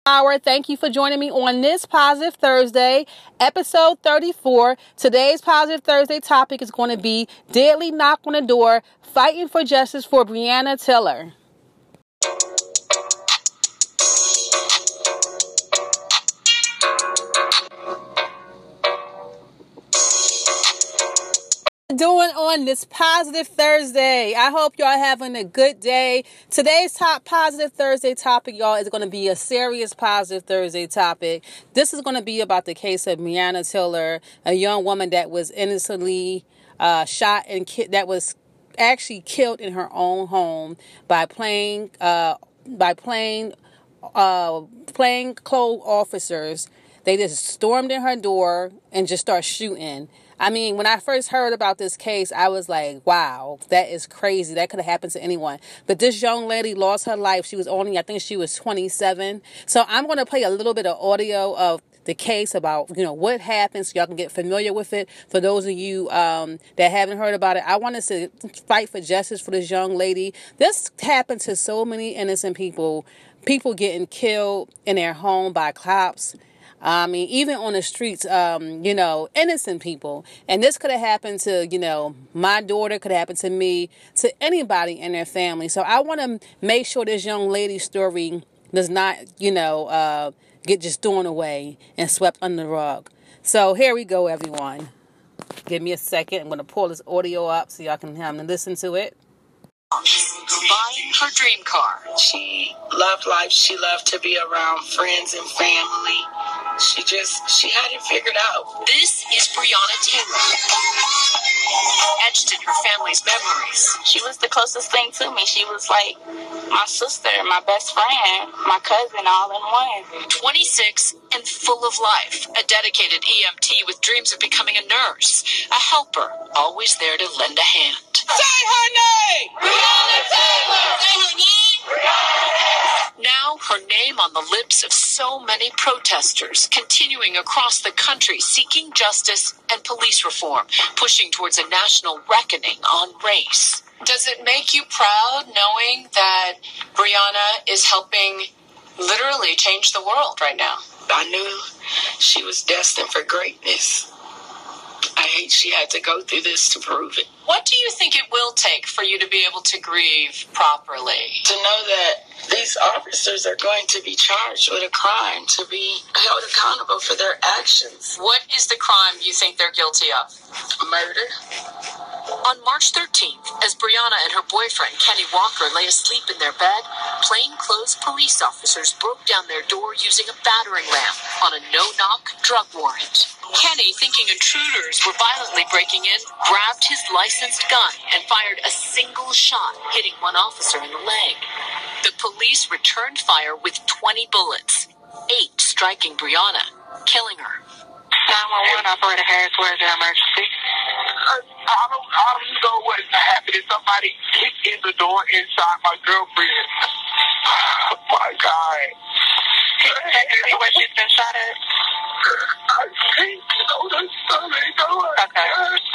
Hour. Thank you for joining me on this Positive Thursday, episode 34. Today's Positive Thursday topic is going to be Deadly Knock on the Door, fighting for justice for Breonna Taylor. Doing on this Positive Thursday. I hope y'all having a good day. Today's top Positive Thursday topic, y'all, is going to be a serious Positive Thursday topic. This is going to be about the case of Breonna Taylor, a young woman that was innocently shot and that was actually killed in her own home by plainclothes officers. They just stormed in her door and just start shooting. I mean, when I first heard about this case, I was like, wow, that is crazy. That could have happened to anyone. But this young lady lost her life. She was only, I think she was 27. So I'm going to play a little bit of audio of the case about, what happened so y'all can get familiar with it. For those of you that haven't heard about it, I want us to fight for justice for this young lady. This happened to so many innocent people getting killed in their home by cops. I mean, even on the streets, innocent people. And this could have happened to, my daughter, could have happened to me, to anybody in their family. So I want to make sure this young lady's story does not, get just thrown away and swept under the rug. So here we go, everyone. Give me a second. I'm going to pull this audio up so y'all can listen to it. Buying her dream car. She loved life. She loved to be around friends and family. She had it figured out. This is Breonna Taylor, etched in her family's memories. She was the closest thing to me. She was like my sister, my best friend, my cousin, all in one. 26 and full of life, a dedicated EMT with dreams of becoming a nurse, a helper, always there to lend a hand. Say her name! Breonna Taylor! Say her name! Breonna Taylor! Now her name on the lips of so many protesters, continuing across the country seeking justice and police reform, pushing towards a national reckoning on race. Does it make you proud knowing that Breonna is helping literally change the world right now? I knew she was destined for greatness. I hate she had to go through this to prove it. What do you think it will take for you to be able to grieve properly? To know that these officers are going to be charged with a crime, to be held accountable for their actions. What is the crime you think they're guilty of? Murder. On March 13th, as Breonna and her boyfriend, Kenny Walker, lay asleep in their bed, plainclothes police officers broke down their door using a battering ram on a no-knock drug warrant. Kenny, thinking intruders were violently breaking in, grabbed his licensed gun and fired a single shot, hitting one officer in the leg. The police returned fire with 20 bullets, 8 striking Breonna, killing her. 911 operator Harris, where's your emergency? I don't know what happened. Somebody kicked in the door inside my girlfriend. Oh my God. Can you tell me where she's been shot at? I think the stomach. Okay.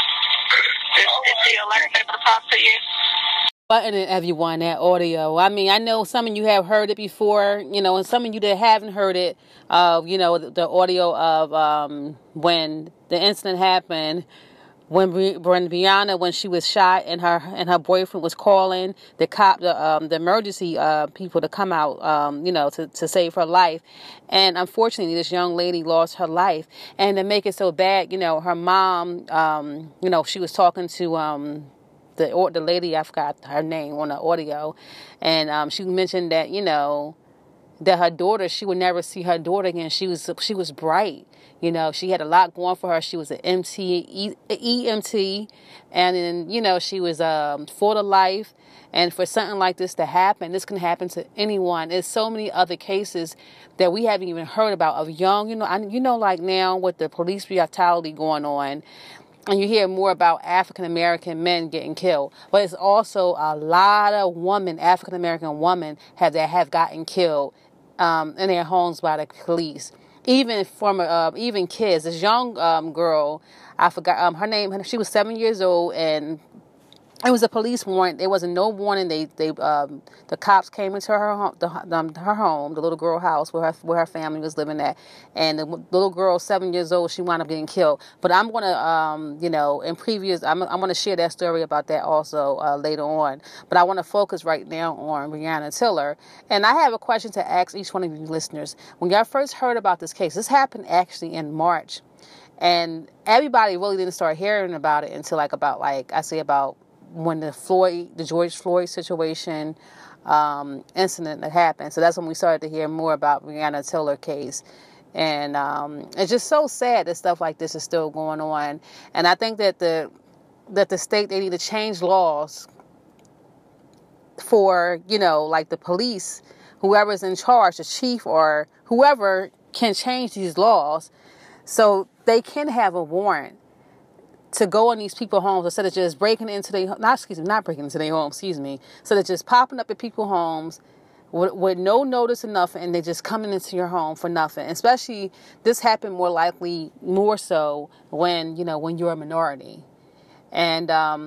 Is she alert, able to talk to you? Button and everyone, that audio. I mean, I know some of you have heard it before, and some of you that haven't heard it, the audio of when the incident happened, when Breonna, when she was shot and her boyfriend was calling the emergency people to come out, to save her life. And unfortunately, this young lady lost her life. And to make it so bad, her mom, she was talking to the lady, I forgot her name on the audio, and she mentioned that that her daughter, she would never see her daughter again. She was bright, she had a lot going for her. She was an EMT, and then she was full of life. And for something like this to happen, this can happen to anyone. There's so many other cases that we haven't even heard about of young, like now with the police brutality going on. And you hear more about African-American men getting killed. But it's also a lot of African-American women that have gotten killed in their homes by the police. Even even kids. This young girl, I forgot her name. She was 7 years old, and It was a police warrant. There wasn't no warning. The cops came into her home, her home, the little girl house where her family was living at, and the little girl, 7 years old, she wound up getting killed. But I'm gonna, I'm gonna share that story about that also later on. But I want to focus right now on Breonna Taylor, and I have a question to ask each one of you listeners. When y'all first heard about this case, this happened actually in March, and everybody really didn't start hearing about it until about when the George Floyd situation incident that happened. So that's when we started to hear more about Breonna Taylor case. And it's just so sad that stuff like this is still going on. And I think that the state, they need to change laws for, like the police, whoever's in charge, the chief or whoever, can change these laws so they can have a warrant to go in these people's homes instead of just breaking into their instead of just popping up at people's homes with no notice and nothing, and they just coming into your home for nothing. Especially, this happened more so when you're a minority. And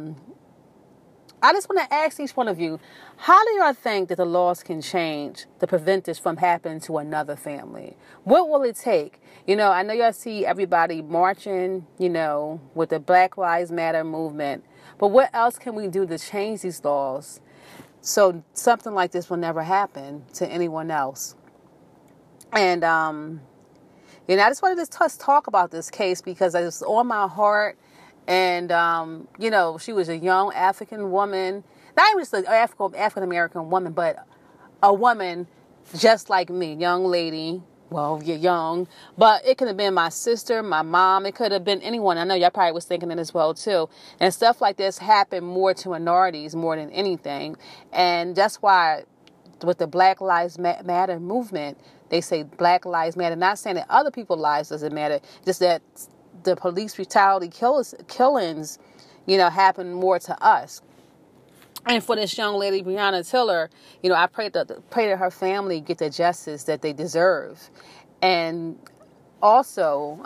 I just want to ask each one of you, how do y'all think that the laws can change to prevent this from happening to another family? What will it take? I know y'all see everybody marching, with the Black Lives Matter movement. But what else can we do to change these laws so something like this will never happen to anyone else? And, I just wanted to talk about this case because it's on my heart. And, she was a young African woman, not even just an African-American woman, but a woman just like me, young lady. Well, you're young, but it could have been my sister, my mom. It could have been anyone. I know y'all probably was thinking it as well, too. And stuff like this happen more to minorities more than anything. And that's why with the Black Lives Matter movement, they say Black Lives Matter. Not saying that other people's lives doesn't matter, just that the police brutality killings, happen more to us. And for this young lady, Breonna Taylor, I pray that her family get the justice that they deserve. And also,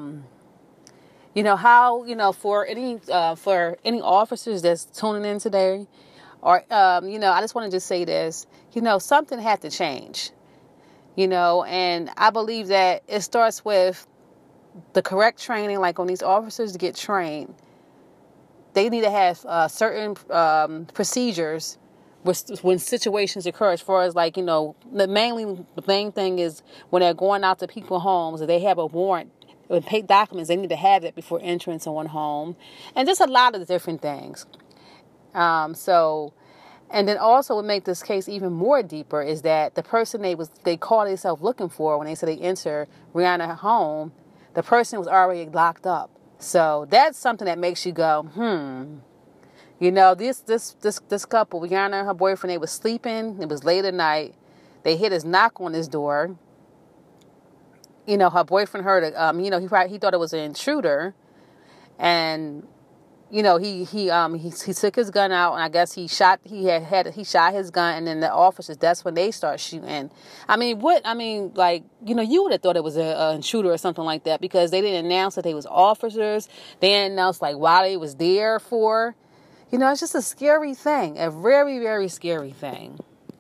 for any officers that's tuning in today, or, I just want to just say this, something had to change, and I believe that it starts with the correct training, like on these officers to get trained. They need to have certain procedures when situations occur, as far as the main thing is when they're going out to people's homes, if they have a warrant and pay documents, they need to have that before entering someone's home, and just a lot of different things. And then also what makes this case even more deeper is that the person they call themselves looking for when they say they enter Breonna's home, the person was already locked up. So that's something that makes you go, this couple, Breonna and her boyfriend, they was sleeping. It was late at night. They hit his knock on his door. Her boyfriend heard it. He thought it was an intruder, and he took his gun out, and I guess he shot his gun, and then the officers, that's when they start shooting. You would have thought it was an intruder or something like that, because they didn't announce that they was officers. They didn't announce why they was there for. It's just a scary thing, a very, very scary thing.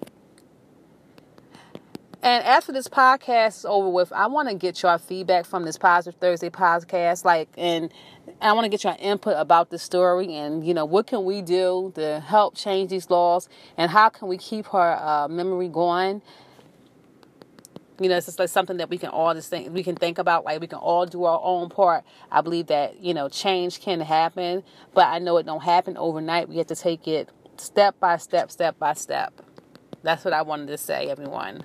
And after this podcast is over with, I want to get your feedback from this Positive Thursday podcast, and I want to get your input about the story, and, what can we do to help change these laws, and how can we keep her memory going? It's just something that we can all think about, we can all do our own part. I believe that, change can happen, but I know it don't happen overnight. We have to take it step by step, step by step. That's what I wanted to say, everyone.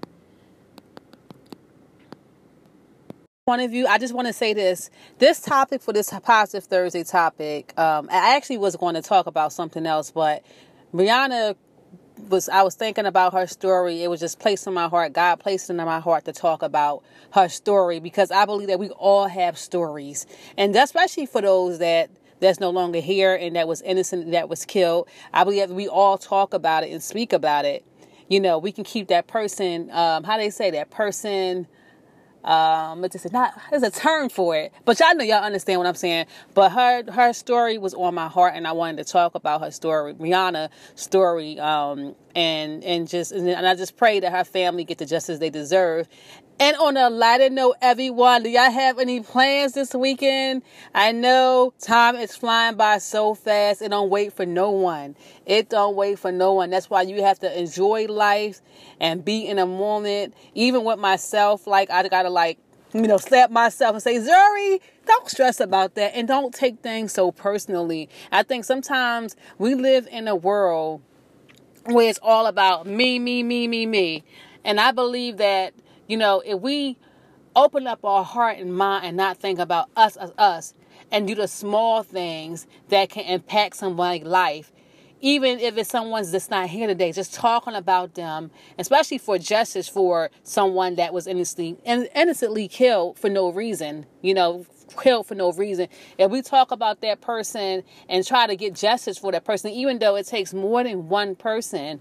One of you, I just want to say this topic for this Positive Thursday topic, I actually was going to talk about something else, but Breonna I was thinking about her story. It was just placed in my heart. God placed it in my heart to talk about her story, because I believe that we all have stories, and especially for those that's no longer here and that was innocent, that was killed. I believe that we all talk about it and speak about it. We can keep that person, how they say, that person There's a term for it, but y'all know, y'all understand what I'm saying. But her story was on my heart, and I wanted to talk about her story, Brianna's story, and I just pray that her family get the justice they deserve. And on a lighter note, everyone, do y'all have any plans this weekend? I know time is flying by so fast. It don't wait for no one. It don't wait for no one. That's why you have to enjoy life and be in a moment. Even with myself, like, I gotta, like, slap myself and say, Zuri, don't stress about that. And don't take things so personally. I think sometimes we live in a world where it's all about me, me, me, me, me. And I believe that, if we open up our heart and mind and not think about us, and do the small things that can impact somebody's life, even if it's someone that's not here today, just talking about them, especially for justice for someone that was innocently killed for no reason, killed for no reason. If we talk about that person and try to get justice for that person, even though it takes more than one person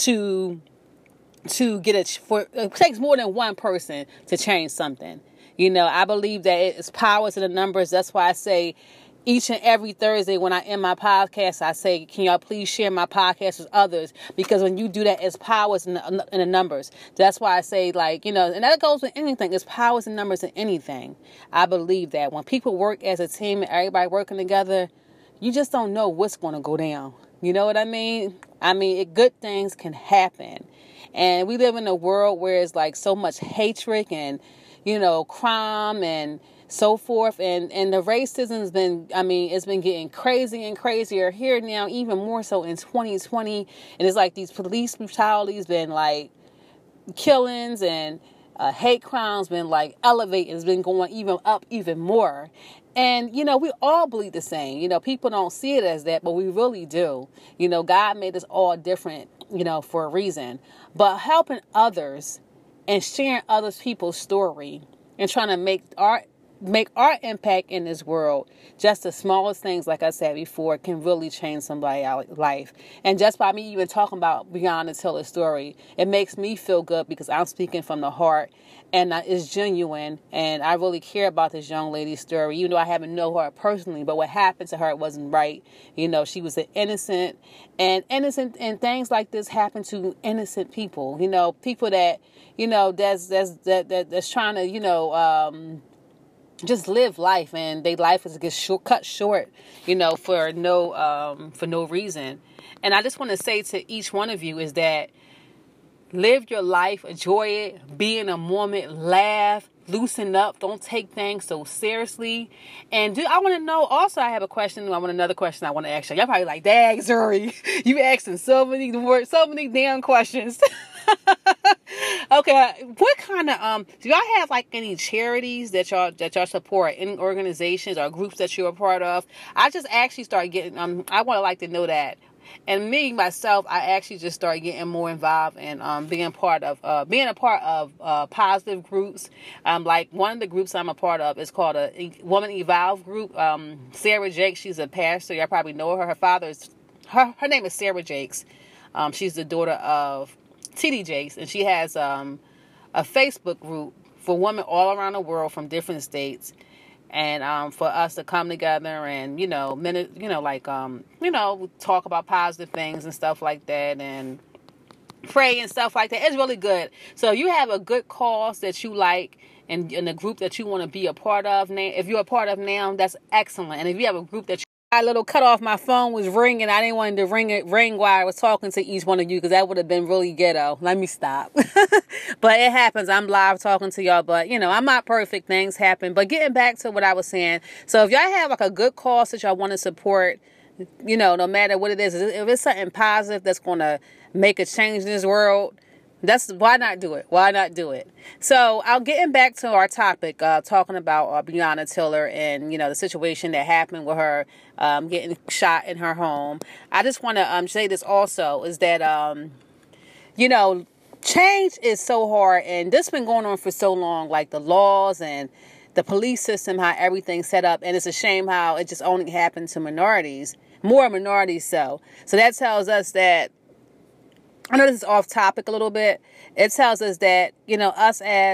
it takes more than one person to change something. I believe that it's powers in the numbers. That's why I say each and every Thursday when I end my podcast, I say, can y'all please share my podcast with others? Because when you do that, it's powers in the numbers. That's why I say, and that goes with anything. It's powers and numbers in anything. I believe that when people work as a team and everybody working together, you just don't know what's going to go down. You know what I mean? Good things can happen. And we live in a world where it's like so much hatred and, crime and so forth. And the racism's been, it's been getting crazy and crazier here now, even more so in 2020. And it's like these police brutalities been like killings and hate crimes been like elevated. It's been going even up even more. And, we all believe the same. People don't see it as that, but we really do. God made us all different, for a reason. But helping others and sharing other people's story and trying to make our impact in this world, just the smallest things, like I said before, can really change somebody's life. And just by me even talking about Breonna Taylor's story, it makes me feel good because I'm speaking from the heart and it's genuine. And I really care about this young lady's story, even though I haven't known her personally. But what happened to her wasn't right. She was an innocent, and things like this happen to innocent people. People that that's trying to just live life, and their life is cut short, for no reason. And I just want to say to each one of you is that live your life, enjoy it, be in a moment, laugh, loosen up, don't take things so seriously. And I want to know, also I have another question I want to ask you. Y'all probably like, dang, Zuri, you asking so many damn questions. Okay, what kind of do y'all have like any charities that y'all support, any organizations or groups that you're a part of? I just actually started getting I want to like to know that. And me myself, I actually just started getting more involved and being a part of positive groups. Like one of the groups I'm a part of is called a Woman Evolve group. Sarah Jakes, she's a pastor. Y'all probably know her. Her father's her name is Sarah Jakes. She's the daughter of T.D. Jakes, and she has a Facebook group for women all around the world from different states, and for us to come together and talk about positive things and stuff like that, and pray and stuff like that. It's really good. So if you have a good cause that you like and in a group that you want to be a part of now, if you're a part of now, that's excellent. And if you have a group that a little cut off, my phone was ringing. I didn't want it to ring while I was talking to each one of you because that would have been really ghetto. Let me stop. But it happens. I'm live talking to y'all, but I'm not perfect. Things happen. But getting back to what I was saying. So if y'all have like a good cause that y'all want to support, no matter what it is, if it's something positive that's going to make a change in this world, why not do it? Why not do it? So getting back to our topic, talking about Breonna Taylor and, the situation that happened with her getting shot in her home. I just want to say this also is that, change is so hard, and this has been going on for so long, like the laws and the police system, how everything's set up. And it's a shame how it just only happened to minorities, more minorities. So that tells us that, I know this is off topic a little bit. It tells us that, us as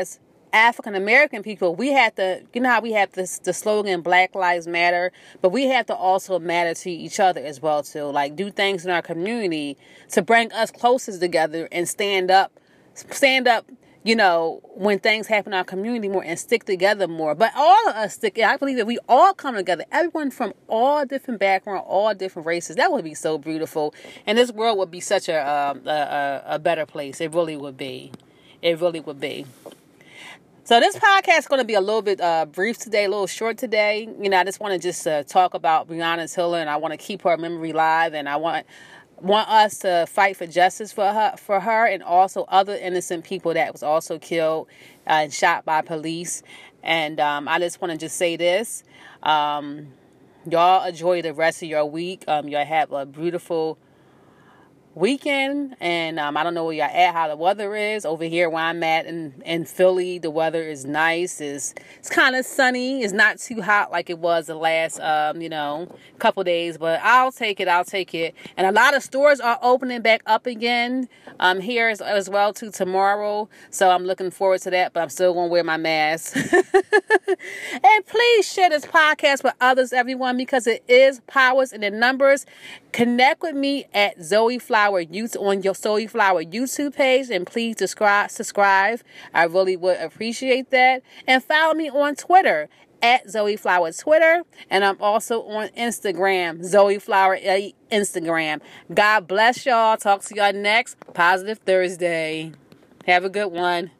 African American people, we have to, you know how we have this, the slogan Black Lives Matter, but we have to also matter to each other as well too. Like, do things in our community to bring us closer together and stand up, you know, when things happen in our community more, and stick together more. But all of us I believe that we all come together, everyone from all different backgrounds, all different races. That would be so beautiful. And this world would be such a better place. It really would be. It really would be. So this podcast is going to be a little bit brief today, a little short today. You know, I just want to talk about Breonna Taylor, and I want to keep her memory alive, and I want us to fight for justice for her, and also other innocent people that was also killed and shot by police. And I just want to say this. Y'all enjoy the rest of your week. Y'all have a beautiful weekend, and I don't know where y'all at, how the weather is over here where I'm at in Philly. The weather is nice. It's kind of sunny. It's not too hot like it was the last couple days, but I'll take it. And a lot of stores are opening back up again here as well too tomorrow, so I'm looking forward to that, but I'm still gonna wear my mask. And please share this podcast with others, everyone, because it is powers in the numbers. Connect with me at Zoe Flower YouTube on your Zoe Flower YouTube page, and please subscribe. I really would appreciate that. And follow me on Twitter at Zoe Flower Twitter, and I'm also on Instagram, Zoe Flower Instagram. God bless y'all. Talk to y'all next Positive Thursday. Have a good one.